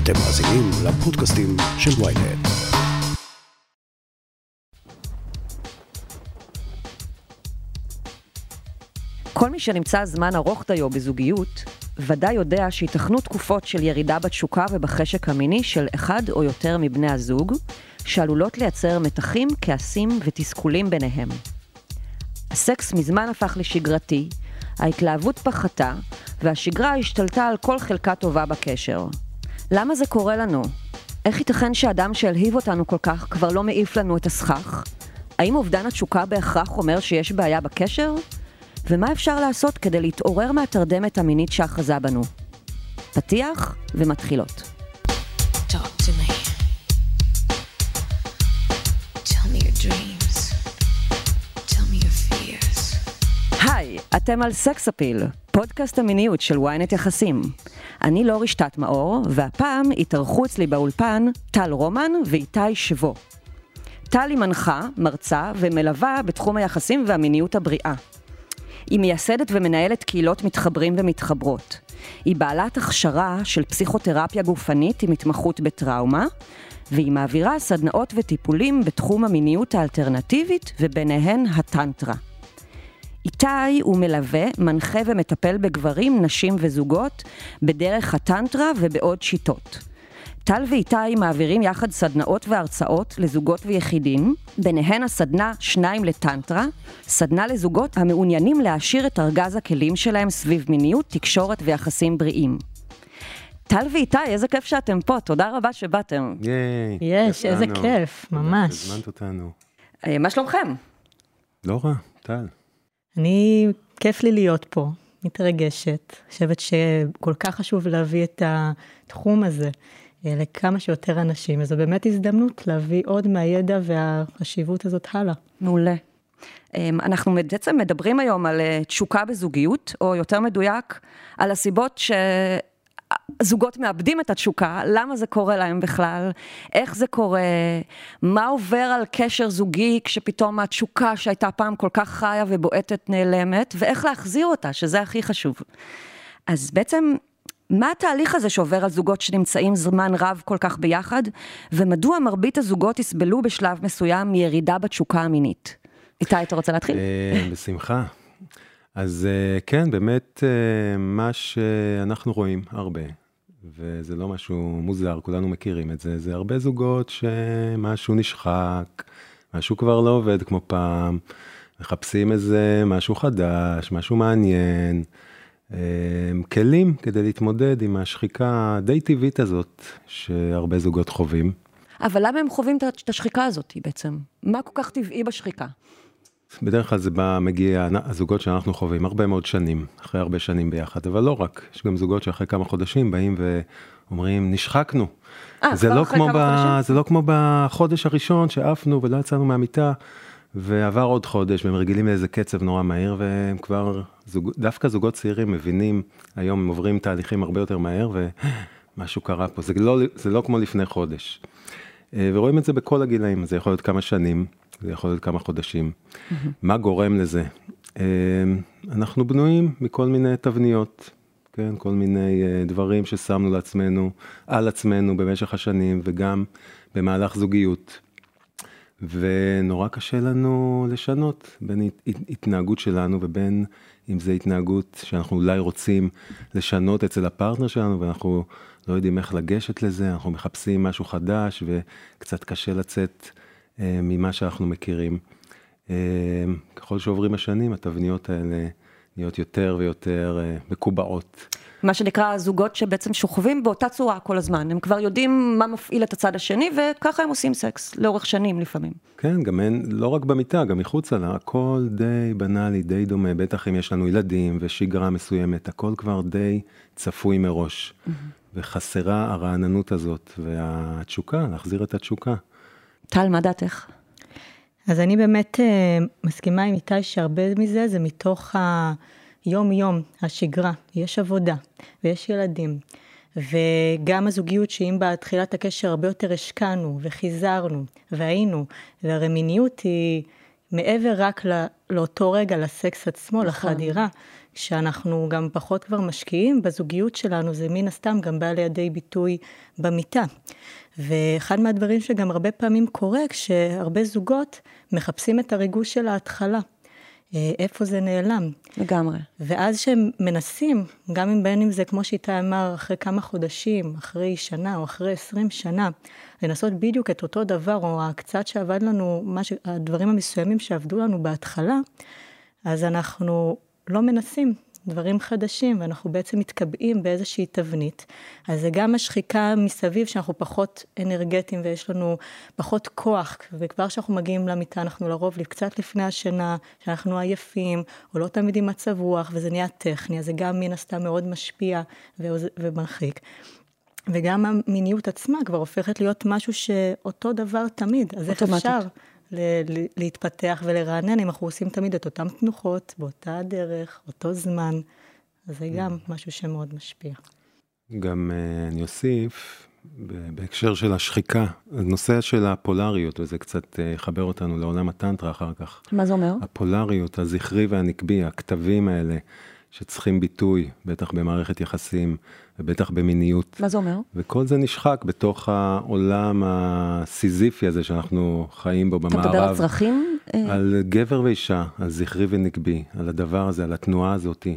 אתם מאזינים לפודקאסטים של ynet. כל מי שנמצא זמן ארוך דיו בזוגיות, ודאי יודע שיתכנו תקופות של ירידה בתשוקה ובחשק המיני של אחד או יותר מבני הזוג, שעלולות לייצר מתחים, כעסים ותסכולים ביניהם. הסקס מזמן הפך לשגרתי, ההתלהבות פחתה, והשגרה השתלטה על כל חלקה טובה בקשר. למה זה קורה לנו? איך ייתכן שאדם שהלהיב אותנו כל כך כבר לא מעיף לנו את הסכך? האם אובדן התשוקה בהכרח אומר שיש בעיה בקשר? ומה אפשר לעשות כדי להתעורר מהתרדמת המינית שאחזה בנו? פתיח ומתחילות. Talk to me. Tell me your dreams. Tell me your fears. היי, אתם על סקס אפיל, פודקאסט המיניות של ynet יחסים. אני לא רשתת מאור, והפעם התארחו אצלי באולפן טל רומן ואיתי שבו. טל היא מנחה, מרצה ומלווה בתחום היחסים והמיניות הבריאה. היא מייסדת ומנהלת קהילות מתחברים ומתחברות. היא בעלת הכשרה של פסיכותרפיה גופנית עם התמחות בטראומה, והיא מעבירה סדנאות וטיפולים בתחום המיניות האלטרנטיבית וביניהן הטנטרה. איתי הוא מלווה, מנחה ומטפל בגברים, נשים וזוגות בדרך הטנטרה ובעוד שיטות. טל ואיתי מעבירים יחד סדנאות והרצאות לזוגות ויחידים, ביניהן הסדנה 2 לטנטרה, סדנה לזוגות המעוניינים להעשיר את ארגז הכלים שלהם סביב מיניות, תקשורת ויחסים בריאים. טל ואיתי, איזה כיף שאתם פה, תודה רבה שבאתם. יש, איזה כיף, ממש. הזמנת אותנו. מה שלומכם? לא רע, טל. אני, כיף לי להיות פה, מתרגשת. חושבת שכל כך חשוב להביא את התחום הזה לכמה שיותר אנשים, אז זו באמת הזדמנות להביא עוד מהידע והחשיבות הזאת הלאה. מעולה. אנחנו בעצם מדברים היום על תשוקה בזוגיות, או יותר מדויק, על הסיבות שזוגות מאבדים את התשוקה, למה זה קורה להם בכלל, איך זה קורה, מה עובר על קשר זוגי כשפתאום התשוקה שהייתה פעם כל כך חיה ובועטת נעלמת, ואיך להחזיר אותה, שזה הכי חשוב. אז בעצם מה התהליך הזה שעובר על זוגות שנמצאים זמן רב כל כך ביחד, ומדוע מרבית הזוגות יסבלו בשלב מסוים מירידה בתשוקה המינית? איתי, אתה רוצה להתחיל? בשמחה. אז כן, באמת מה שאנחנו רואים הרבה, וזה לא משהו מוזר, כולנו מכירים את זה, זה הרבה זוגות שמשהו נשחק, משהו כבר לא עובד כמו פעם, מחפשים איזה משהו חדש, משהו מעניין, כלים כדי להתמודד עם השחיקה די טבעית הזאת שהרבה זוגות חווים. אבל למה הם חווים את השחיקה הזאת בעצם? מה כל כך טבעי בשחיקה? בדרך כלל זה מגיע, הזוגות שאנחנו חווים הרבה מאוד שנים, אחרי הרבה שנים ביחד, אבל לא רק, יש גם זוגות שאחרי כמה חודשים באים ואומרים, נשחקנו. זה לא כמו בחודש הראשון שעפנו ולא יצאנו מהמיטה, ועבר עוד חודש, והם רגילים לאיזה קצב נורא מהיר, והם כבר, דווקא זוגות צעירים מבינים, היום הם עוברים תהליכים הרבה יותר מהר, ומשהו קרה פה, זה לא כמו לפני חודש. ורואים את זה בכל הגילאים, זה יכול להיות כמה שנים, זה יכול להיות כמה חודשים. מה גורם לזה? אנחנו בנויים מכל מיני תבניות, כן? כל מיני דברים ששמנו לעצמנו, על עצמנו במשך השנים, וגם במהלך זוגיות. ונורא קשה לנו לשנות בין התנהגות שלנו ובין אם זה התנהגות שאנחנו אולי רוצים לשנות אצל הפרטנר שלנו ואנחנו לא יודעים איך לגשת לזה, אנחנו מחפשים משהו חדש וקצת קשה לצאת ממה שאנחנו מכירים. ככל שעוברים השנים התבניות האלה נהיות יותר ויותר מקובעות. מה שנקרא זוגות שבעצם שוכבים באותה צורה כל הזמן, הם כבר יודעים מה מפעיל את הצד השני, וככה הם עושים סקס לאורך שנים לפעמים. כן, גם אין, לא רק במיטה, גם מחוץ לה, הכל די בנאלי, די דומה, בטח אם יש לנו ילדים ושגרה מסוימת, הכל כבר די צפוי מראש, וחסרה הרעננות הזאת, והתשוקה, להחזיר את התשוקה. טל, מה דעתך? אז אני באמת מסכימה עם איתי שהרבה מזה, זה מתוך יום השגרה, יש עבודה ויש ילדים, וגם הזוגיות שאם בתחילת הקשר הרבה יותר השקענו וחיזרנו והיינו, והרמיניות היא מעבר רק לאותו רגע, לסקס עצמו, לחדירה, כשאנחנו גם פחות כבר משקיעים בזוגיות שלנו, זה מן הסתם גם בא לידי ביטוי במיטה. ואחד מהדברים שגם הרבה פעמים קורה, כשהרבה זוגות מחפשים את הריגוש של ההתחלה. איפה זה נעלם. לגמרי. ואז שהם מנסים, גם אם בין אם זה כמו שאיתה אמר, אחרי כמה חודשים, אחרי שנה או אחרי 20 שנה, לנסות בדיוק את אותו דבר, או הקצת שעבד לנו, הדברים המסוימים שעבדו לנו בהתחלה, אז אנחנו לא מנסים דברים חדשים, ואנחנו בעצם מתקבעים באיזושהי תבנית. אז זה גם השחיקה מסביב, שאנחנו פחות אנרגטיים, ויש לנו פחות כוח, וכבר שאנחנו מגיעים למיטה, אנחנו לרוב קצת לפני השינה, שאנחנו עייפים, או לא תמיד עם מצב רוח, וזה נהיה טכני, אז זה גם מן הסתם מאוד משפיע ומרחיק. וגם המיניות עצמה כבר הופכת להיות משהו שאותו דבר תמיד, אז איך אפשר להתפתח ולרענן, אם אנחנו עושים תמיד את אותם תנוחות, באותה הדרך, אותו זמן, אז זה גם משהו שמאוד משפיע. גם אני אוסיף, בהקשר של השחיקה, הנושא של הפולריות, וזה קצת חבר אותנו לעולם הטנטרה אחר כך. מה זה אומר? הפולריות, הזכרי והנקבי, הכתבים האלה, שצריכים ביטוי, בטח במערכת יחסים, ובטח במיניות. מה זה אומר? וכל זה נשחק בתוך העולם הסיזיפי הזה שאנחנו חיים בו במערב. אתה מדבר על צרכים? על גבר ואישה, על זכרי ונקבי, על הדבר הזה, על התנועה הזאת,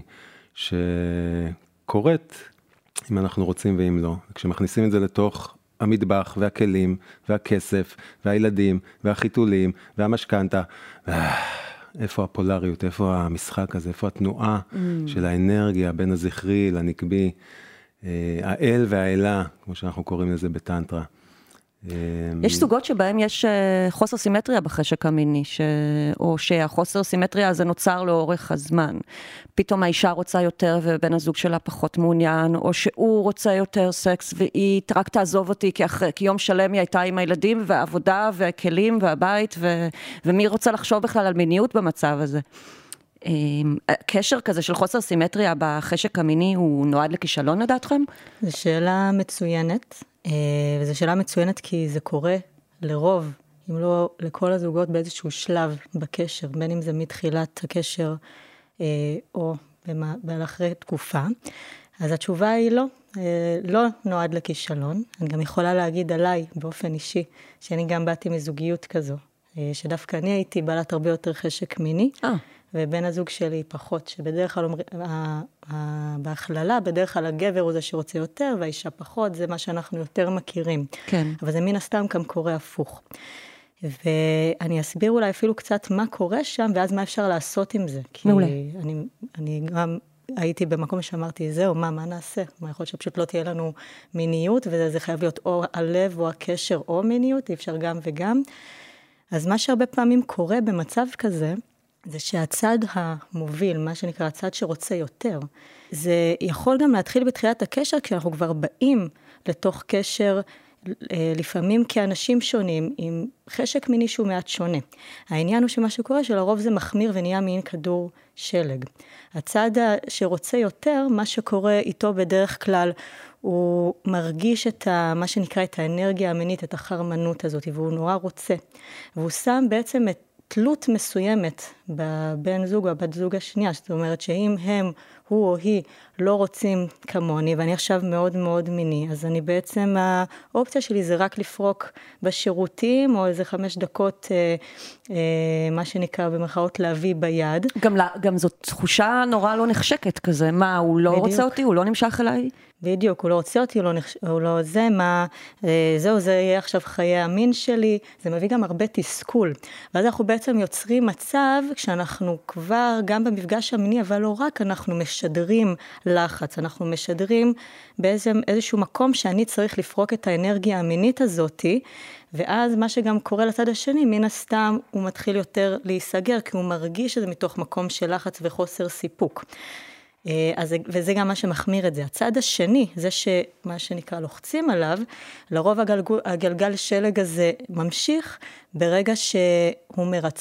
שקורית אם אנחנו רוצים ואם לא. כשמכניסים את זה לתוך המטבח והכלים והכסף והילדים והחיתולים והמשכנתה, איפה הפולריות, איפה המשחק הזה, איפה התנועה של האנרגיה בין הזכרי לנקבי, האל והאלה, כמו שאנחנו קוראים לזה בטנטרה. יש סוגות שבהם יש חוסר סימטריה בחשק המיני, או שהחוסר סימטריה הזה נוצר לאורך הזמן. פתאום האישה רוצה יותר ובן הזוג שלה פחות מעוניין, או שהוא רוצה יותר סקס והיא רק תעזוב אותי, כי יום שלם היא הייתה עם הילדים והעבודה והכלים והבית, ומי רוצה לחשוב בכלל על מיניות במצב הזה. קשר כזה של חוסר סימטריה בחשק המיני הוא נועד לכישלון לדעתכם? זו שאלה מצוינת. וזו שאלה מצוינת כי זה קורה לרוב, אם לא לכל הזוגות באיזשהו שלב בקשר, בין אם זה מתחילת הקשר או אחרי תקופה. אז התשובה היא לא נועד לכישלון. אני גם יכולה להגיד עליי באופן אישי, שאני גם באתי מזוגיות כזו, שדווקא אני הייתי בעלת הרבה יותר חשק מיני, ובן הזוג שלי פחות, שבדרך כלל בהכללה, בדרך כלל הגבר הוא זה שרוצה יותר, והאישה פחות, זה מה שאנחנו יותר מכירים. כן. אבל זה מן הסתם גם קורה הפוך. ואני אסביר אולי אפילו קצת מה קורה שם, ואז מה אפשר לעשות עם זה. מעולה. כי אני גם הייתי במקום שאמרתי, זהו, מה נעשה? מה יכול להיות שפשוט לא תהיה לנו מיניות, וזה חייב להיות או הלב או הקשר או מיניות, אי אפשר גם וגם. אז מה שהרבה פעמים קורה במצב כזה, זה שהצד המוביל, מה שנקרא הצד שרוצה יותר, זה יכול גם להתחיל בתחילת הקשר, כי אנחנו כבר באים לתוך קשר, לפעמים כאנשים שונים, עם חשק מיני שהוא מעט שונה. העניין הוא שמה שקורה, שלרוב זה מחמיר ונהיה מין כדור שלג. הצד שרוצה יותר, מה שקורה איתו בדרך כלל, הוא מרגיש מה שנקרא את האנרגיה המינית, את החרמנות הזאת, והוא נורא רוצה. והוא שם בעצם את תלות מסוימת בבן זוג או בת זוג השנייה, זאת אומרת שאם הוא או היא לא רוצים כמוני, ואני עכשיו מאוד מאוד מיני, אז אני בעצם, האופציה שלי זה רק לפרוק בשירותים, או איזה 5 דקות, מה שנקרא במרכאות להביא ביד. גם זאת תחושה נורא לא נחשקת כזה, מה, הוא לא רוצה אותי, הוא לא נמשך אליי? בדיוק, הוא לא רוצה אותי, הוא לא זה, זה יהיה עכשיו חיי המין שלי, זה מביא גם הרבה תסכול. ואז אנחנו בעצם יוצרים מצב, כשאנחנו כבר, גם במפגש המיני, אבל לא רק, אנחנו משדרים לחץ, אנחנו משדרים באיזשהו מקום שאני צריך לפרוק את האנרגיה המינית הזאת, ואז מה שגם קורה לצד השני, מן הסתם הוא מתחיל יותר להיסגר, כי הוא מרגיש שזה מתוך מקום של לחץ וחוסר סיפוק. וזה גם מה שמחמיר את זה. הצד השני, זה שמה שנקרא לוחצים עליו, לרוב הגלגל שלג הזה ממשיך ברגע שהוא מרצה.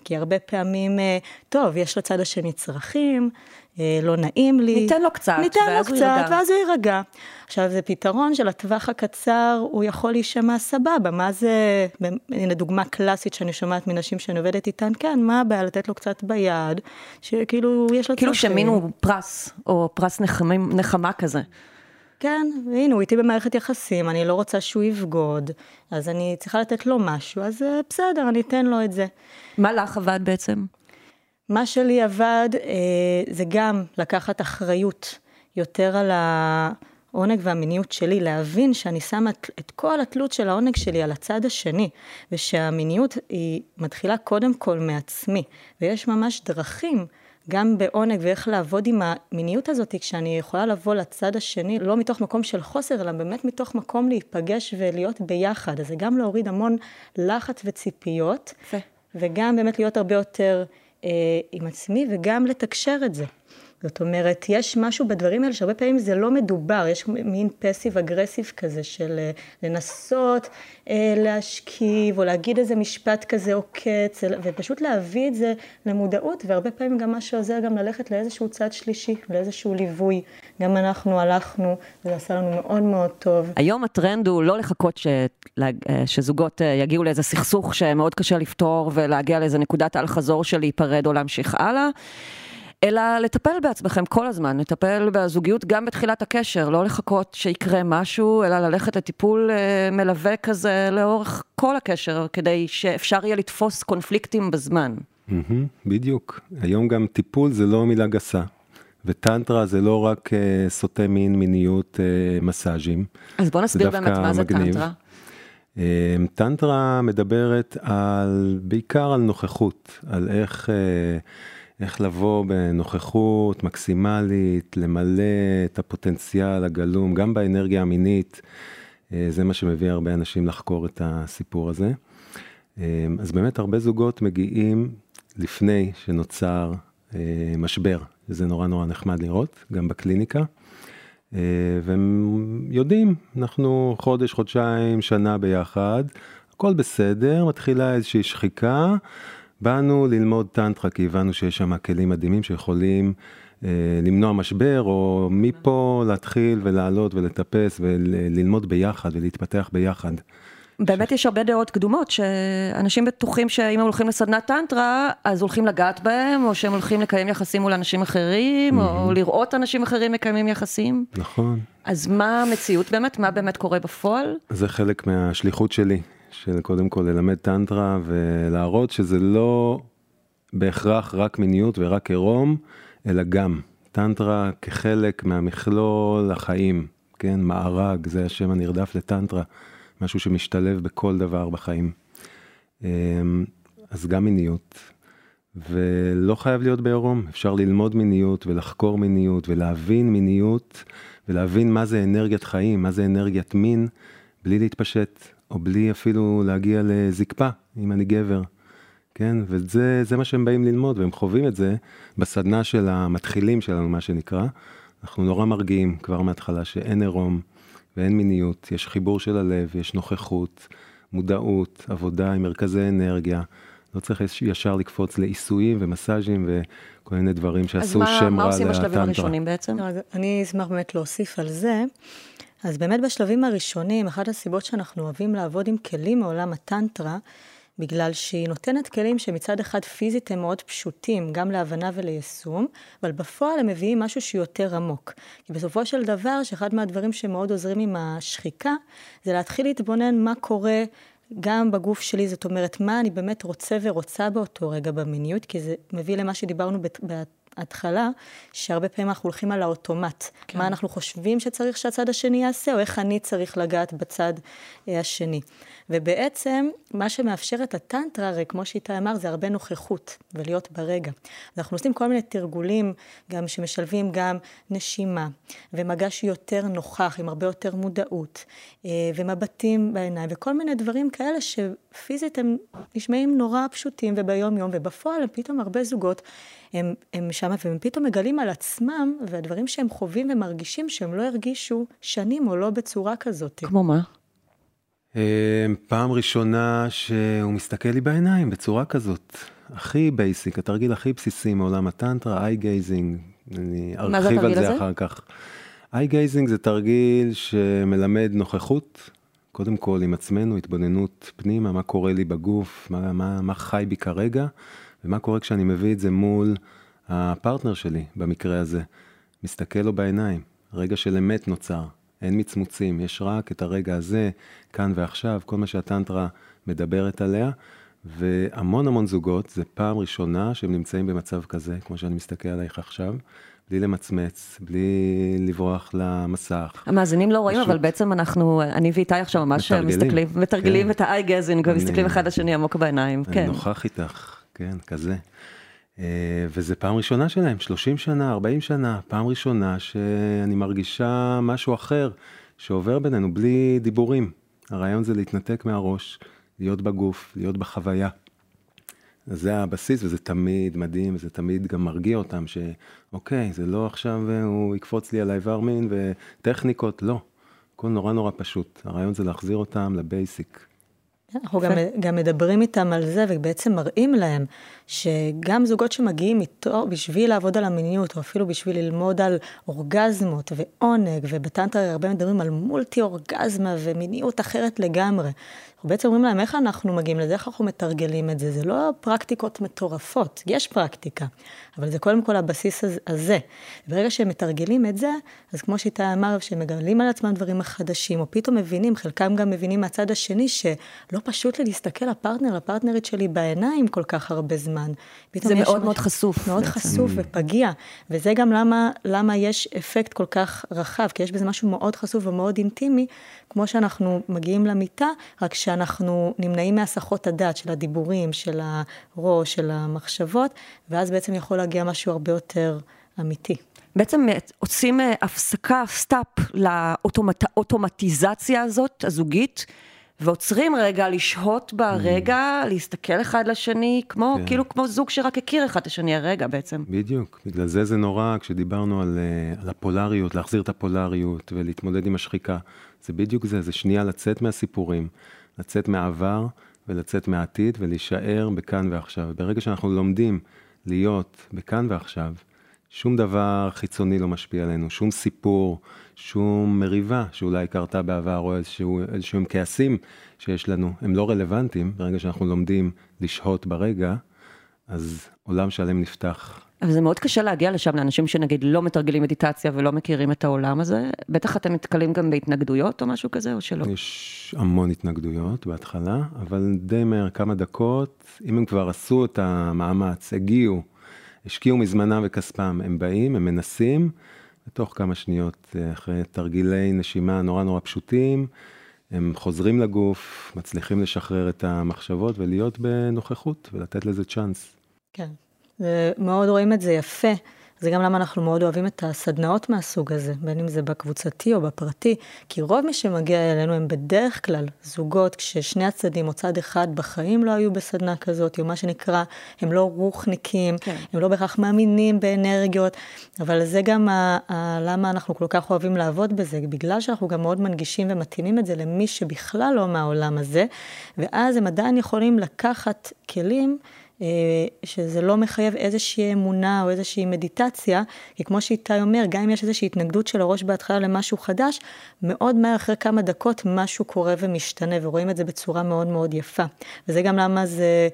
כי הרבה פעמים, טוב, יש לצד השני צרכים, לא נעים לי. ניתן לו קצת, ואז הוא יירגע. עכשיו, זה פתרון של הטווח הקצר, הוא יכול להישמע סבבה. מה זה, הנה דוגמה קלאסית שאני שומעת מנשים שאני עובדת איתן, כן, מה הבעיה לתת לו קצת ביד, שכאילו יש לו כאילו שמינו פרס, או פרס נחמה כזה. כן, והנה, הוא איתי במערכת יחסים, אני לא רוצה שהוא יבגוד, אז אני צריכה לתת לו משהו, אז בסדר, אני אתן לו את זה. מה לך עבד בעצם? מה שלי עבד, זה גם לקחת אחריות יותר על העונג והמיניות שלי, להבין שאני שמה את כל התלות של העונג שלי על הצד השני, ושהמיניות היא מתחילה קודם כל מעצמי, ויש ממש דרכים, גם בעונג ואיך לעבוד עם המיניות הזאת, כשאני יכולה לבוא לצד השני, לא מתוך מקום של חוסר, אלא באמת מתוך מקום להיפגש ולהיות ביחד. אז זה גם להוריד המון לחץ וציפיות, וגם באמת להיות הרבה יותר עם עצמי, וגם לתקשר את זה. זאת אומרת, יש משהו בדברים האלה שהרבה פעמים זה לא מדובר, יש מין פסיב אגרסיב כזה של לנסות להשכיב או להגיד איזה משפט כזה עוקץ, ופשוט להביא את זה למודעות, והרבה פעמים גם מה שעוזר גם ללכת לאיזשהו צד שלישי, לאיזשהו ליווי. גם אנחנו הלכנו, וזה עשה לנו מאוד מאוד טוב. היום הטרנד הוא לא לחכות שזוגות יגיעו לאיזה סכסוך שמאוד קשה לפתור, ולהגיע לאיזה נקודת על חזור של להיפרד או להמשיך הלאה, אלא לטפל בעצמכם כל הזמן, לטפל בזוגיות גם בתחילת הקשר, לא לחכות שיקרה משהו, אלא ללכת לטיפול מלווה כזה לאורך כל הקשר, כדי שאפשר יהיה לתפוס קונפליקטים בזמן. בדיוק. היום גם טיפול זה לא מילה גסה, וטנטרה זה לא רק סוטה מין, מיניות, מסאז'ים. אז בוא נסביר באמת מה זה טנטרה. טנטרה מדברת בעיקר על נוכחות, על איך לבוא בנוכחות מקסימלית, למלא את הפוטנציאל הגלום, גם באנרגיה המינית, זה מה שמביא הרבה אנשים לחקור את הסיפור הזה. אז באמת הרבה זוגות מגיעים לפני שנוצר משבר, זה נורא נורא נחמד לראות, גם בקליניקה, והם יודעים, אנחנו חודש, חודשיים, שנה ביחד, הכל בסדר, מתחילה איזושהי שחיקה, באנו ללמוד טנטרה, כי הבנו שיש שם כלים מדהימים שיכולים למנוע משבר, או מפה להתחיל ולעלות ולטפס וללמוד ביחד ולהתפתח ביחד. באמת יש הרבה דעות קדומות, שאנשים בטוחים שאם הם הולכים לסדנת טנטרה, אז הולכים לגעת בהם, או שהם הולכים לקיים יחסים מול אנשים אחרים, או לראות אנשים אחרים מקיימים יחסים. נכון. אז מה המציאות באמת? מה באמת קורה בפועל? זה חלק מהשליחות שלי. של קודם כל ללמד טנטרה ולהראות שזה לא בהכרח רק מיניות ורק עירום, אלא גם טנטרה כחלק מהמכלול החיים, כן? מארג, זה השם הנרדף לטנטרה, משהו שמשתלב בכל דבר בחיים. אז גם מיניות, ולא חייב להיות בעירום, אפשר ללמוד מיניות ולחקור מיניות ולהבין מיניות, ולהבין מה זה אנרגיית חיים, מה זה אנרגיית מין, בלי להתפשט. או בלי אפילו להגיע לזקפה, אם אני גבר, כן? וזה מה שהם באים ללמוד, והם חווים את זה בסדנה של המתחילים שלנו, מה שנקרא. אנחנו נורא מרגיעים כבר מההתחלה שאין עירום ואין מיניות, יש חיבור של הלב, יש נוכחות, מודעות, עבודה עם מרכזי אנרגיה, לא צריך ישר לקפוץ לעיסויים ומסאז'ים וכל מיני דברים שעשו שם רע לטנטרה. אז מה עושים בשלבים הראשונים בעצם? אני אשמח באמת להוסיף על זה. אז באמת בשלבים הראשונים, אחת הסיבות שאנחנו אוהבים לעבוד עם כלים מעולם הטנטרה, בגלל שהיא נותנת כלים שמצד אחד פיזית הם מאוד פשוטים, גם להבנה וליישום, אבל בפועל הם מביאים משהו שהוא יותר עמוק. כי בסופו של דבר, שאחד מהדברים שמאוד עוזרים עם השחיקה, זה להתחיל להתבונן מה קורה גם בגוף שלי, זאת אומרת, מה אני באמת רוצה ורוצה באותו רגע במיניות, כי זה מביא למה שדיברנו בהתחלה, שהרבה פעמים אנחנו הולכים על האוטומט. כן. מה אנחנו חושבים שצריך שהצד השני יעשה, או איך אני צריך לגעת בצד השני. ובעצם, מה שמאפשר את הטנטרה, הרי כמו שאיתה אמר, זה הרבה נוכחות, ולהיות ברגע. אז אנחנו עושים כל מיני תרגולים, גם שמשלבים גם נשימה, ומגע שיותר נוכח, עם הרבה יותר מודעות, ומבטים בעיניים, וכל מיני דברים כאלה שפיזית הם נשמעים נורא פשוטים, וביום יום, ובפועל הם פתאום הרבה זוגות, הם שם, והם פתאום מגלים על עצמם, והדברים שהם חווים ומרגישים, שהם לא הרגישו שנים או לא בצורה כזאת. כמו מה? פעם ראשונה שהוא מסתכל לי בעיניים בצורה כזאת, הכי בייסיק, התרגיל הכי בסיסי מעולם הטנטרה, איי גייזינג, אני ארחיב על זה אחר כך. איי גייזינג זה תרגיל שמלמד נוכחות, קודם כל עם עצמנו, התבוננות פנימה, מה קורה לי בגוף, מה חי בי כרגע, ומה קורה כשאני מביא את זה מול הפרטנר שלי, במקרה הזה. מסתכל לו בעיניים, רגע של אמת נוצר, אין מצמוצים, יש רק את הרגע הזה, כאן ועכשיו, כל מה שהטנטרה מדברת עליה, והמון המון זוגות, זה פעם ראשונה שהם נמצאים במצב כזה, כמו שאני מסתכל עלייך עכשיו, בלי למצמץ, בלי לברוח למסך. המאזינים לא רואים, אבל בעצם אני ואיתי עכשיו ממש מתרגלים את האי גזינג, ומסתכלים אחד לשני עמוק בעיניים. אני נוכח איתך, כן, כזה. וזה פעם ראשונה שלהם, 30 שנה, 40 שנה, פעם ראשונה שאני מרגישה משהו אחר, שעובר בינינו בלי דיבורים. הרעיון זה להתנתק מהראש, להיות בגוף, להיות בחוויה. אז זה הבסיס, וזה תמיד מדהים, וזה תמיד גם מרגיע אותם, שאוקיי, זה לא עכשיו הוא יקפוץ לי על האיבר מין וטכניקות, לא. הכל נורא נורא פשוט. הרעיון זה להחזיר אותם לבייסיק. אנחנו גם מדברים איתם על זה, ובעצם מראים להם שגם זוגות שמגיעים איתו בשביל לעבוד על המיניות, או אפילו בשביל ללמוד על אורגזמות ועונג, ובטנטרה הרבה מדברים על מולטי אורגזמה ומיניות אחרת לגמרי. אנחנו בעצם אומרים להם איך אנחנו מגיעים לזה, איך אנחנו מתרגלים את זה. זה לא פרקטיקות מטורפות, יש פרקטיקה, אבל זה קודם כל הבסיס הזה. ברגע שהם מתרגלים את זה, אז כמו שאתה אמר, שהם מגלים על עצמם דברים החדשים, או פתאום מבינים, חלקם גם מבינים מהצד השני, שלא פשוט לי להסתכל לפרטנרית שלי בעיניים כל כך הרבה זמן. זה מאוד מאוד חשוף. מאוד חשוף ופגיע, וזה גם למה יש אפקט כל כך רחב, כי יש בזה משהו מאוד חשוף ומאוד אינטימי, כמו שאנחנו מגיעים למיטה, רק שאנחנו נמנעים מהסחות הדעת של הדיבורים, של הראש, של המחשבות, ואז בעצם יכול להגיע משהו הרבה יותר אמיתי. בעצם עושים הפסקה, סטאפ, לאוטומטיזציה הזאת, הזוגית, ועוצרים רגע, לשהות ברגע, להסתכל אחד לשני, כאילו כמו זוג שרק הכיר אחד לשני הרגע בעצם. בדיוק, בגלל זה נורא, כשדיברנו על הפולריות, להחזיר את הפולריות ולהתמודד עם השחיקה, זה בדיוק זה שנייה לצאת מהסיפורים, לצאת מהעבר ולצאת מהעתיד ולהישאר בכאן ועכשיו. ברגע שאנחנו לומדים להיות בכאן ועכשיו, שום דבר חיצוני לא משפיע עלינו, שום סיפור, שום מריבה שאולי קרתה בעבר, או איזשהם כעסים שיש לנו, הם לא רלוונטיים. ברגע שאנחנו לומדים לשהות ברגע, אז עולם שלם נפתח. אבל זה מאוד קשה להגיע לשם לאנשים שנגיד לא מתרגלים מדיטציה ולא מכירים את העולם הזה. בטח אתם מתקלים גם בהתנגדויות או משהו כזה, או שלא? יש המון התנגדויות בהתחלה, אבל די מהר כמה דקות, אם הם כבר עשו את המאמץ, השקיעו מזמנם וכספם, הם באים, הם מנסים, בתוך כמה שניות, אחרי תרגילי נשימה נורא נורא פשוטים, הם חוזרים לגוף, מצליחים לשחרר את המחשבות ולהיות בנוכחות ולתת לזה צ'אנס. כן, מאוד רואים את זה יפה. זה גם למה אנחנו מאוד אוהבים את הסדנאות מהסוג הזה, בין אם זה בקבוצתי או בפרטי, כי רוב מי שמגיע אלינו הם בדרך כלל זוגות, כששני הצדדים או צד אחד בחיים לא היו בסדנה כזאת, או מה שנקרא, הם לא רוחניקים, כן. הם לא בהכרח מאמינים באנרגיות, אבל זה גם למה אנחנו כל כך אוהבים לעבוד בזה, בגלל שאנחנו גם מאוד מנגישים ומתאימים את זה למי שבכלל לא מהעולם הזה, ואז הם עדיין יכולים לקחת כלים, שזה לא מחייב איזושהי אמונה או איזושהי מדיטציה, כי כמו שאיתי אומר, גם אם יש איזושהי התנגדות של הראש בהתחלה למשהו חדש, מאוד מהר אחרי כמה דקות משהו קורה ומשתנה, ורואים את זה בצורה מאוד מאוד יפה. וזה גם למה זה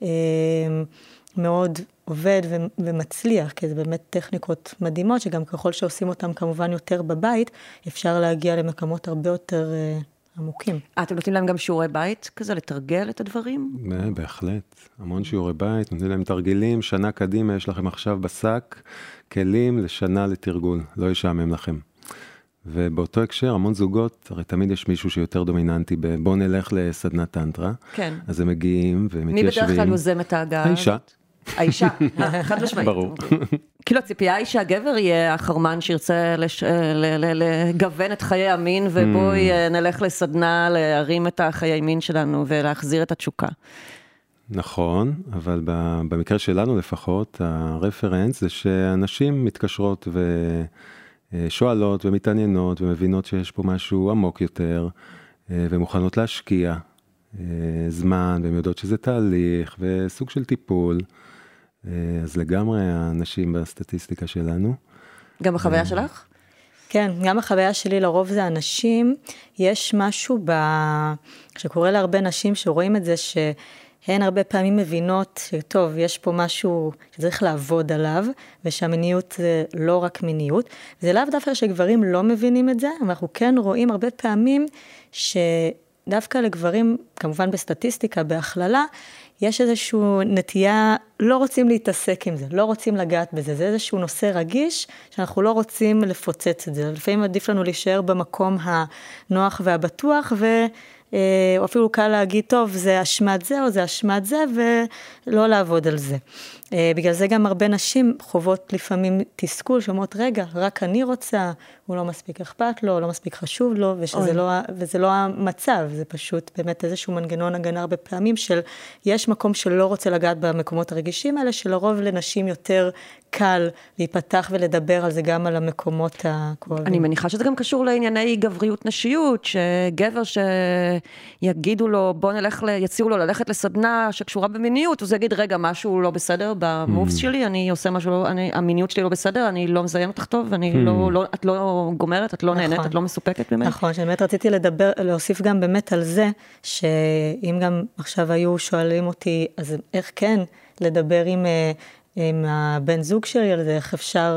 מאוד עובד ומצליח, כי זה באמת טכניקות מדהימות, שגם ככל שעושים אותם כמובן יותר בבית, אפשר להגיע למקומות הרבה יותר עמוקים. אתם נותנים להם גם שיעורי בית כזה, לתרגל את הדברים? בהחלט, המון שיעורי בית, נותנים להם תרגילים, שנה קדימה יש לכם עכשיו בשק, כלים לשנה לתרגול, לא ישעמם לכם. ובאותו הקשר, המון זוגות, הרי תמיד יש מישהו שיותר דומיננטי, בוא נלך לסדנת טנטרה, כן. אז הם מגיעים ומתיישבים. מי בדרך כלל יוזם את ההגעה? האישה, חד משמעית. ברור. כאילו הציפייה היא שהגבר יהיה החרמן שירצה לגוון את חיי המין, ובואי נלך לסדנה להרים את החיי מין שלנו ולהחזיר את התשוקה. נכון, אבל במקרה שלנו לפחות, הרפרנס זה שאנשים מתקשרות ושואלות ומתעניינות ומבינות שיש פה משהו עמוק יותר, ומוכנות להשקיע זמן, והן יודעות שזה תהליך וסוג של טיפול, אז לגמרי האנשים בסטטיסטיקה שלנו. גם בחוויה שלך? כן, גם החוויה שלי לרוב זה אנשים, יש משהו שקורה להרבה נשים שרואים את זה, שהן הרבה פעמים מבינות שטוב, יש פה משהו שצריך לעבוד עליו, ושהמיניות זה לא רק מיניות, זה לאו דווקא שגברים לא מבינים את זה, אבל אנחנו כן רואים הרבה פעמים שדווקא לגברים, כמובן בסטטיסטיקה, בהכללה, יש איזושהי נטייה, לא רוצים להתעסק עם זה, לא רוצים לגעת בזה, זה איזשהו נושא רגיש, שאנחנו לא רוצים לפוצץ את זה, לפעמים עדיף לנו להישאר במקום הנוח והבטוח, או אפילו קל להגיד, טוב, זה אשמת זה או זה אשמת זה, ולא לעבוד על זה. בגלל זה גם הרבה נשים חוות לפעמים תסכול, שאומרות, רגע, רק אני רוצה, הוא לא מספיק אכפת לו, לא מספיק חשוב לו, וזה לא המצב, זה פשוט באמת איזשהו מנגנון הגנה הרבה פעמים של, יש מקום שלא רוצה לגעת במקומות הרגישים האלה, שלרוב לנשים יותר קל להיפתח ולדבר על זה גם על המקומות הכואבים. אני מניחה שזה גם קשור לענייני גבריות נשיות, שגבר שיגידו לו, בוא יציעו לו ללכת לסדנה שקשורה במיניות, אז יגיד, רגע, משהו לא בסדר במובס שלי, אני עושה משהו, המיניות שלי לא בסדר, אני לא מזיין אותך טוב, את לא גומרת, את לא נהנית, את לא מסופקת ממני. נכון, שבאמת רציתי להוסיף גם באמת על זה, שאם גם עכשיו היו שואלים אותי, אז איך כן לדבר עם הבן זוג שלי על זה, איך אפשר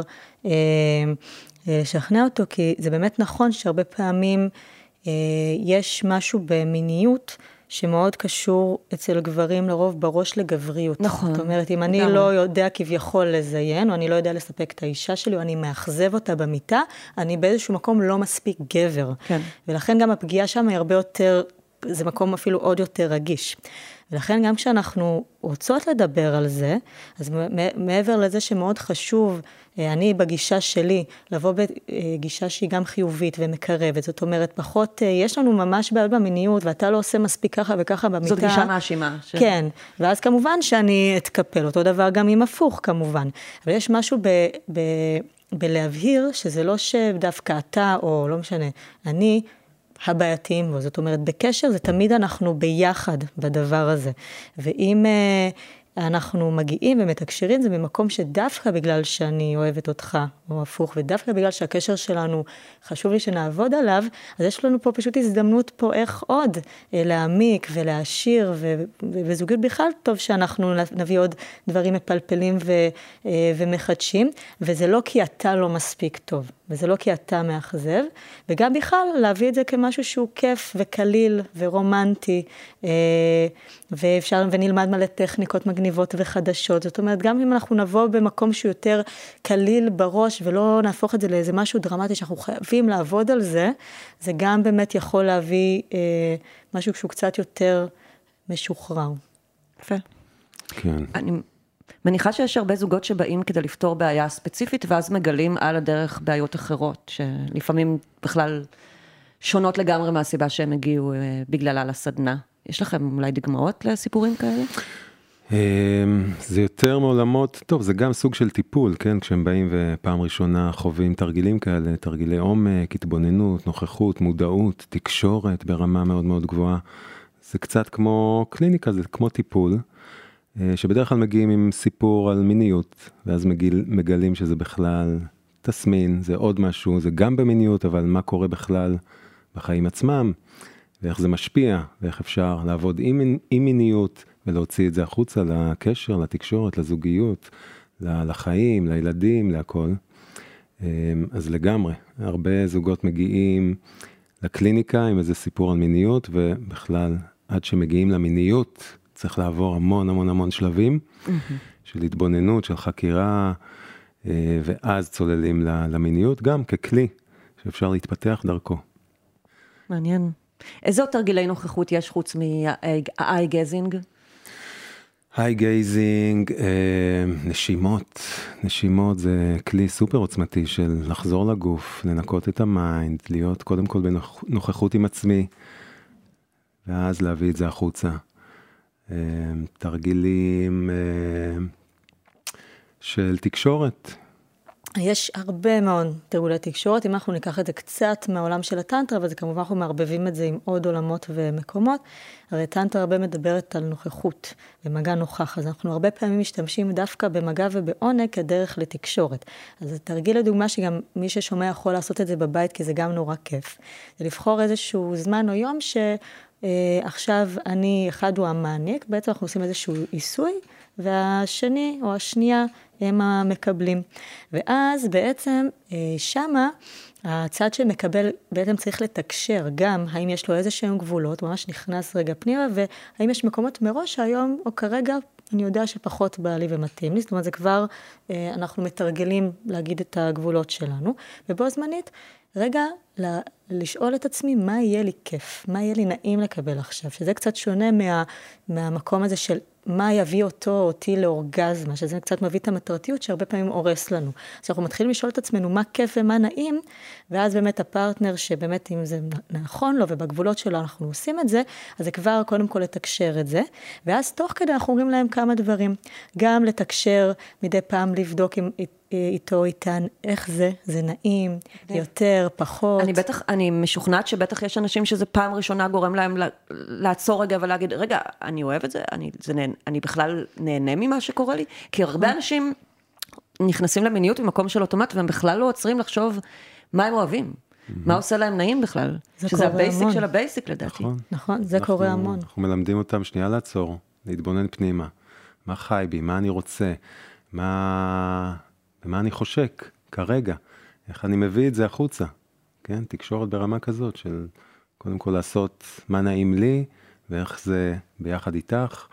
לשכנע אותו, כי זה באמת נכון שהרבה פעמים יש משהו במיניות שמאוד קשור אצל גברים לרוב בראש לגבריות. נכון. זאת אומרת, אם אני לא יודע כביכול לזיין, או אני לא יודע לספק את האישה שלי, או אני מאכזב אותה במיטה, אני באיזשהו מקום לא מספיק גבר. כן. ולכן גם הפגיעה שם היא הרבה יותר, זה מקום אפילו עוד יותר רגיש. ולכן גם כשאנחנו רוצות לדבר על זה, אז מעבר לזה שמאוד חשוב, אני בגישה שלי, לבוא בגישה שהיא גם חיובית ומקרבת, זאת אומרת, פחות, יש לנו ממש בעיות במיניות, ואתה לא עושה מספיק ככה וככה במיטה. זאת גישה מאשימה. כן, ואז כמובן שאני אתקפל, אותו דבר גם עם הפוך כמובן. אבל יש משהו בלהבהיר, שזה לא שדווקא אתה, או לא משנה, אני, הבעייתיים בו, זאת אומרת, בקשר זה תמיד אנחנו ביחד בדבר הזה, ואם אנחנו מגיעים ומתקשרים, זה ממקום שדווקא בגלל שאני אוהבת אותך, או הפוך, ודווקא בגלל שהקשר שלנו חשוב לי שנעבוד עליו, אז יש לנו פה פשוט הזדמנות פה איך עוד להעמיק ולהשאיר, וזוגיות בכלל טוב שאנחנו נביא עוד דברים מפלפלים ומחדשים, וזה לא כי אתה לא מספיק טוב, וזה לא כי אתה מאכזב, וגם בכלל להביא את זה כמשהו שהוא כיף וקליל ורומנטי, ואפשר ונלמד מלא טכניקות מגניבות וחדשות, זאת אומרת, גם אם אנחנו נבוא במקום שהוא יותר קליל בראש, ולא נהפוך את זה לאיזה משהו דרמטי, שאנחנו חייבים לעבוד על זה, זה גם באמת יכול להביא משהו שהוא קצת יותר משוחרר. יפה. כן. אני מניחה שיש הרבה זוגות שבאים כדי לפתור בעיה ספציפית, ואז מגלים על הדרך בעיות אחרות, שלפעמים בכלל שונות לגמרי מהסיבה שהם הגיעו בגללה לסדנה. יש לכם אולי דוגמאות לסיפורים כאלה? זה יותר מעולמות, טוב, זה גם סוג של טיפול, כן? כשהם באים ופעם ראשונה חווים תרגילים כאלה, תרגילי עומק, התבוננות, נוכחות, מודעות, תקשורת ברמה מאוד מאוד גבוהה. זה קצת כמו קליניקה, זה כמו טיפול, שבדרך כלל מגיעים עם סיפור על מיניות, ואז מגלים שזה בכלל תסמין, זה עוד משהו, זה גם במיניות, אבל מה קורה בכלל בחיים עצמם, ואיך זה משפיע, ואיך אפשר לעבוד עם מיניות, ולהוציא את זה החוצה לקשר, לתקשורת, לזוגיות, לחיים, לילדים, להכל. אז לגמרי, הרבה זוגות מגיעים לקליניקה עם איזה סיפור על מיניות, ובכלל, עד שמגיעים למיניות, צריך לעבור המון המון המון שלבים, של התבוננות, של חקירה, ואז צוללים למיניות, גם ככלי שאפשר להתפתח דרכו. מעניין. איזה עוד תרגילי נוכחות יש חוץ מהאי גזינג? היי גייזינג, נשימות זה כלי סופר עוצמתי של לחזור לגוף, לנקות את המיינד, להיות קודם כל בנוכחות עם עצמי, ואז להביא את זה החוצה. תרגילים של תקשורת, יש הרבה מאוד תרגולי תקשורת, אם אנחנו ניקח את זה קצת מהעולם של הטנטרה, אבל זה כמובן אנחנו מערבבים את זה עם עוד עולמות ומקומות, הרי טנטרה הרבה מדברת על נוכחות ומגע נוכח, אז אנחנו הרבה פעמים משתמשים דווקא במגע ובעונג כדרך לתקשורת. אז תרגיל לדוגמה שגם מי ששומע יכול לעשות את זה בבית, כי זה גם נורא כיף. זה לבחור איזשהו זמן או יום שעכשיו אחד הוא המעניק, בעצם אנחנו עושים איזשהו עיסוי, והשני או השנייה הם המקבלים. ואז בעצם שמה הצד שמקבל בעצם צריך לתקשר גם האם יש לו איזה שהם גבולות, ממש נכנס רגע פנימה, והאם יש מקומות מראש שהיום או כרגע אני יודע שפחות בא לי ומתאים לי, זאת אומרת זה כבר אנחנו מתרגלים להגיד את הגבולות שלנו, ובו זמנית רגע לשאול את עצמי מה יהיה לי כיף, מה יהיה לי נעים לקבל עכשיו, שזה קצת שונה מהמקום הזה של מה יביא אותי לאורגזמה, שזה קצת מביא את המטרתיות שהרבה פעמים הורס לנו. אז אנחנו מתחילים לשאול את עצמנו מה כיף ומה נעים, ואז באמת הפרטנר שבאמת אם זה נכון לו ובגבולות שלו אנחנו עושים את זה, אז זה כבר קודם כל לתקשר את זה, ואז תוך כדי אנחנו אומרים להם כמה דברים, גם לתקשר מדי פעם לבדוק איתו איתן, איך זה נעים, יותר, פחות. אני משוכנעת שבטח יש אנשים שזה פעם ראשונה גורם להם לעצור רגע ולהגיד, רגע, אני אוהב את זה, אני בכלל נהנה ממה שקורה לי, כי הרבה אנשים נכנסים למיניות במקום של אוטומט, והם בכלל לא עוצרים לחשוב מה הם אוהבים, מה עושה להם נעים בכלל, שזה הבייסיק של הבייסיק לדעתי. נכון, זה קורה המון. אנחנו מלמדים אותם שנייה לעצור, להתבונן פנימה, מה חי בי, מה אני רוצה, במה אני חושק כרגע, איך אני מביא את זה החוצה, כן? תקשורת ברמה כזאת של קודם כל לעשות מה נעים לי, ואיך זה ביחד איתך,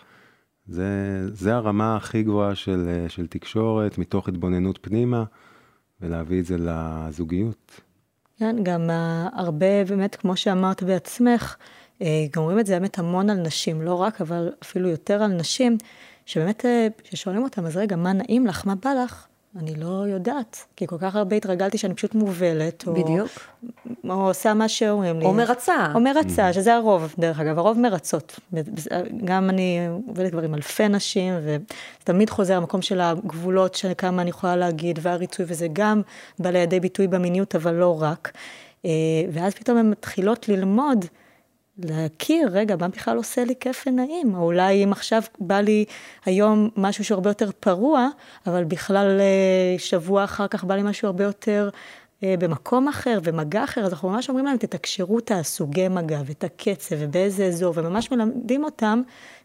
זה הרמה הכי גבוהה של תקשורת, מתוך התבוננות פנימה, ולהביא את זה לזוגיות. כן, גם הרבה באמת, כמו שאמרת בעצמך, גם אומרים את זה באמת המון על נשים, לא רק, אבל אפילו יותר על נשים, שבאמת, ששואלים אותם, אז רגע, מה נעים לך, מה בא לך? אני לא יודעת, כי כל כך הרבה התרגלתי שאני פשוט מובלת, בדיוק. או עושה מה שאומרים לי. או מרצה. או מרצה, שזה הרוב, דרך אגב, הרוב מרצות. גם אני עובדת כבר עם אלפי נשים, ותמיד חוזר המקום של הגבולות, שכמה אני יכולה להגיד, והריצוי, וזה גם בא לידי ביטוי במיניות, אבל לא רק. ואז פתאום הן מתחילות ללמוד, להכיר, רגע, מה בכלל עושה לי כיף ונעים? או אולי אם עכשיו בא לי היום משהו שהרבה יותר פרוע, אבל בכלל שבוע אחר כך בא לי משהו הרבה יותר במקום אחר ומגע אחר, אז אנחנו ממש אומרים להם, תתקשרו את הסוגי מגע ואת הקצב ובאיזה אזור, וממש מלמדים אותם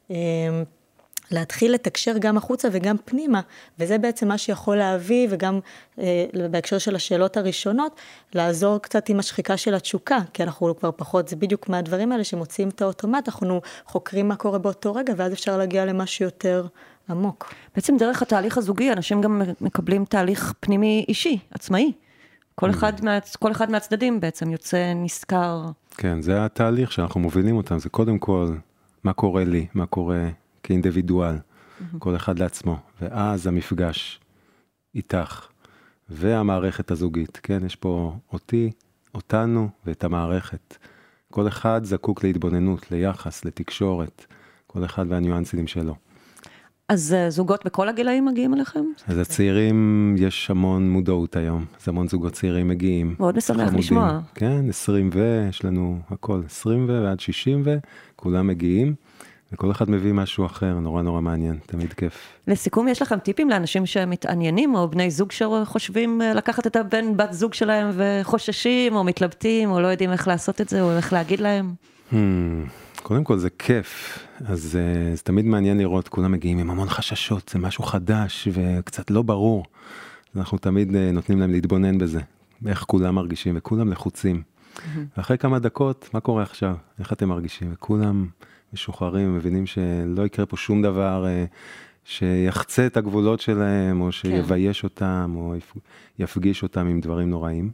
להתחיל לתקשר גם החוצה וגם פנימה, וזה בעצם מה שיכול להביא, וגם בהקשר של השאלות הראשונות, לעזור קצת עם השחיקה של התשוקה, כי אנחנו כבר פחות, זה בדיוק מהדברים האלה שמוצאים את האוטומט, אנחנו חוקרים מה קורה באותו רגע, ואז אפשר להגיע למשהו יותר עמוק. בעצם דרך התהליך הזוגי, אנשים גם מקבלים תהליך פנימי אישי, עצמאי. כל אחד מהצדדים בעצם יוצא נזכר. כן, זה התהליך שאנחנו מובילים אותם, זה קודם כל, מה קורה לי, מה קורה כאינדיבידואל, כל אחד לעצמו, ואז המפגש איתך, והמערכת הזוגית, כן, יש פה אותי, אותנו, ואת המערכת. כל אחד זקוק להתבוננות, ליחס, לתקשורת, כל אחד והניואנסים שלו. אז זוגות בכל הגילאים מגיעים אליכם? אז הצעירים, יש המון מודעות היום, אז המון זוגות צעירים מגיעים. מאוד משמח לשמוע. כן, 20 יש לנו הכל, 20 ועד 60 כולם מגיעים. וכל אחד מביא משהו אחר, נורא נורא מעניין, תמיד כיף. לסיכום, יש לכם טיפים לאנשים שמתעניינים, או בני זוג שחושבים לקחת את הבן בת זוג שלהם וחוששים, או מתלבטים, או לא יודעים איך לעשות את זה, או איך להגיד להם? קודם כל זה כיף, אז זה תמיד מעניין לראות, כולם מגיעים עם המון חששות, זה משהו חדש וקצת לא ברור. אנחנו תמיד נותנים להם להתבונן בזה, איך כולם מרגישים, וכולם לחוצים. ואחרי כמה דקות, מה קורה עכשיו? איך אתם מרגישים? וכולם משוחררים, מבינים שלא יקרה פה שום דבר שיחצה את הגבולות שלהם, או שיבייש אותם, או יפגיש אותם עם דברים נוראים.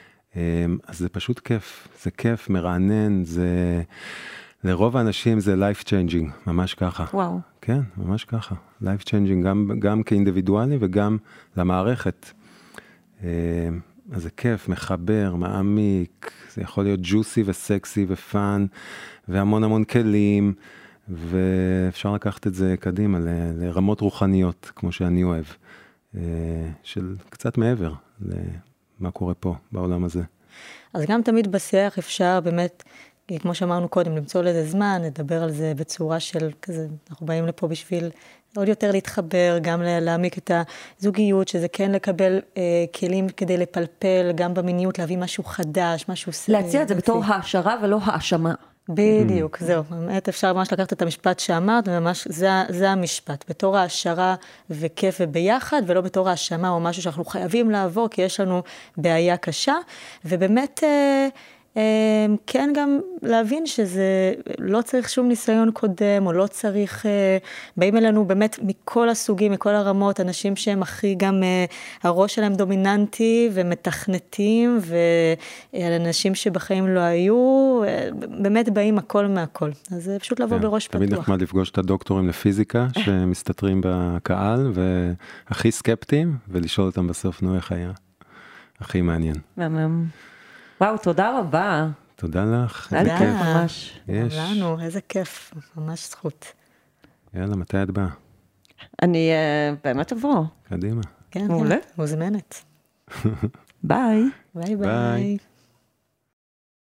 אז זה פשוט כיף, זה כיף, מרענן, זה... לרוב האנשים זה life changing, ממש ככה. וואו. כן, ממש ככה. life changing, גם כאינדיבידואלי וגם למערכת. אז זה כיף, מחבר, מעמיק, זה יכול להיות ג'וסי וסקסי ופן, והמון המון כלים, ואפשר לקחת את זה קדימה לרמות רוחניות, כמו שאני אוהב. של קצת מעבר למה קורה פה בעולם הזה. אז גם תמיד בשיח אפשר באמת, כמו שאמרנו קודם, למצוא לזה זמן, לדבר על זה בצורה של כזה, אנחנו באים לפה בשביל עוד יותר להתחבר, גם להעמיק את הזוגיות, שזה כן לקבל כלים כדי לפלפל, גם במיניות, להביא משהו חדש, משהו... להציע את זה בתור העשרה ולא האשמה. בדיוק, זהו. באמת אפשר ממש לקחת את המשפט שאמרת, וממש זה המשפט, בתור העשרה וכיף וביחד, ולא בתור האשמה או משהו שאנחנו חייבים לעבור, כי יש לנו בעיה קשה, ובאמת... כן גם להבין שזה לא צריך שום ניסיון קודם, או לא צריך, באים אלינו באמת מכל הסוגים, מכל הרמות, אנשים שהם הכי גם הראש שלהם דומיננטי ומתכנתים, ואנשים שבחיים לא היו, באמת באים הכל מהכל. אז זה פשוט לבוא בראש פתוח. תמיד נחמד לפגוש את הדוקטורים לפיזיקה, שמסתתרים בקהל, והכי סקפטיים, ולשאול אותם בסוף, נו, איך היה? הכי מעניין. וואו, תודה רבה. תודה לך. איזה כיף ממש. יש. לנו, איזה כיף, ממש זכות. יאללה, מתי את באה? אני באמת אבוא. קדימה. כן, מעולה. מוזמנת. ביי. ביי ביי.